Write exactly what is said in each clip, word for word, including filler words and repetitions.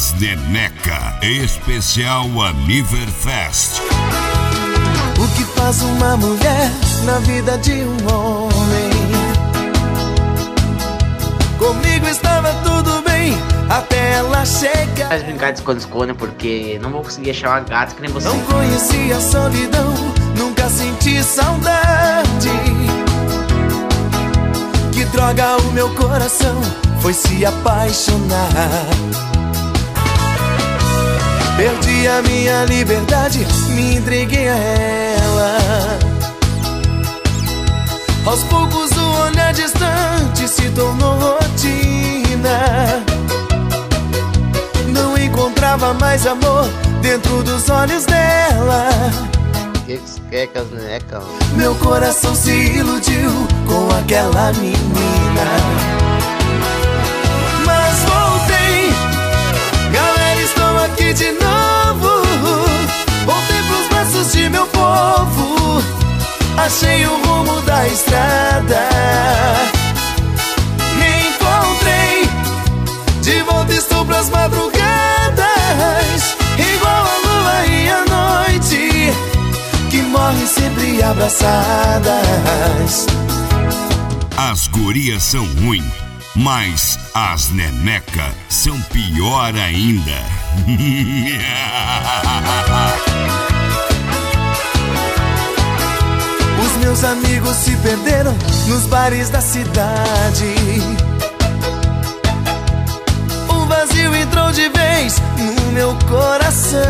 As Neneca, especial Aniverfest. O que faz uma mulher na vida de um homem? Comigo estava tudo bem, até ela chegar. Faz brincar de esconde-esconde, porque não vou conseguir achar uma gata que nem você. Não conheci a solidão, nunca senti saudade. Que droga, o meu coração foi se apaixonar. Perdi a minha liberdade, me entreguei a ela. Aos poucos o olhar distante se tornou rotina. Não encontrava mais amor dentro dos olhos dela. Que que é que as Neneca? Meu coração se iludiu com aquela menina. Mas voltei, galera, estou aqui de novo. Voltei pros braços de meu povo. Achei o rumo da estrada. Me encontrei, de volta estou pras madrugadas. Igual a lua e a noite, que morrem sempre abraçadas. As gurias são ruins, mas as Neneca são pior ainda. Os meus amigos se perderam nos bares da cidade. Um vazio entrou de vez no meu coração.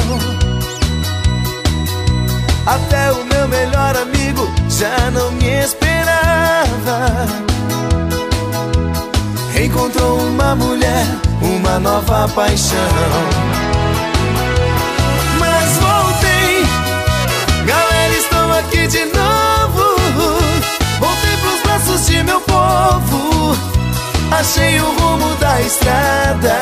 Até o meu melhor amigo já não me esperava. Encontrou uma mulher, uma nova paixão. Mas voltei, galera, estou aqui de novo. Voltei pros braços de meu povo. Achei o rumo da estrada.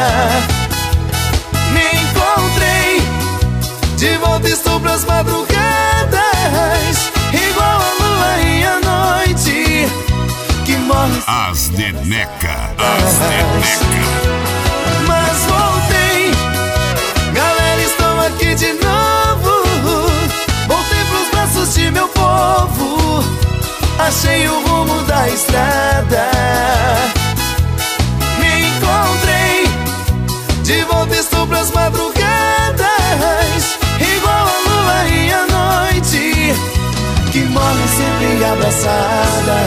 Me encontrei, de volta estou pras madrugadas. Igual a lua e a noite, que morre. As Neneca, as Neneca. Mas voltei, galera, estou aqui de novo. Voltei pros braços de meu povo. Achei o rumo da estrada. Me encontrei, de volta estou pras madrugadas. Igual a lua e a noite, que morrem sempre abraçadas.